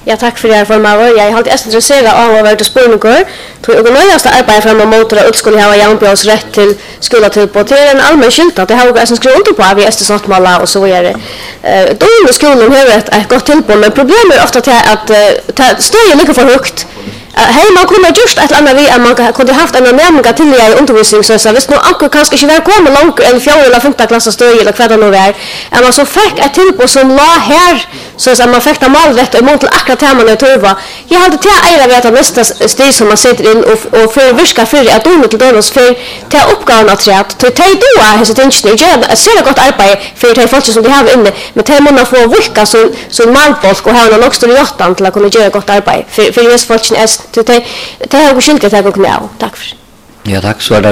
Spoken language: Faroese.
Ja, tack för det formavor. Jag är alltid intresserad av att vara spårningar. Tror jag nöjast att arbeta fram mot att skulle ha Janbjörns rätt till skolatillbud. Det är en allmän skylt att det har jag som skriver under på vi är snattmalla och så vidare. Då är skolan har ett gott tillbud, men problemet är ofta att stöjen ligger för högt. Hej, man kunde just ett annat vi att man kunde haft en nämligen till i undervisning så visst nu anker kanske inte var komma långt eller 4 eller 5:e klass stöj eller vad det nu är. Att man så fick ett tillbud som la här så att man fick det målrätt och mot akkurat det man törva. Jag hade till att veta nästa steg som man sätter in och för viska för att då till dåres för till uppgåvan att säga att ta då har så tänkt ni gör så gott arbete för det folk som de har inne med till man får virka så malfolk och ha någon också i åttan till att kunna göra gott arbete för just folk det har skilt det här går med. Tack för. Ja, tack så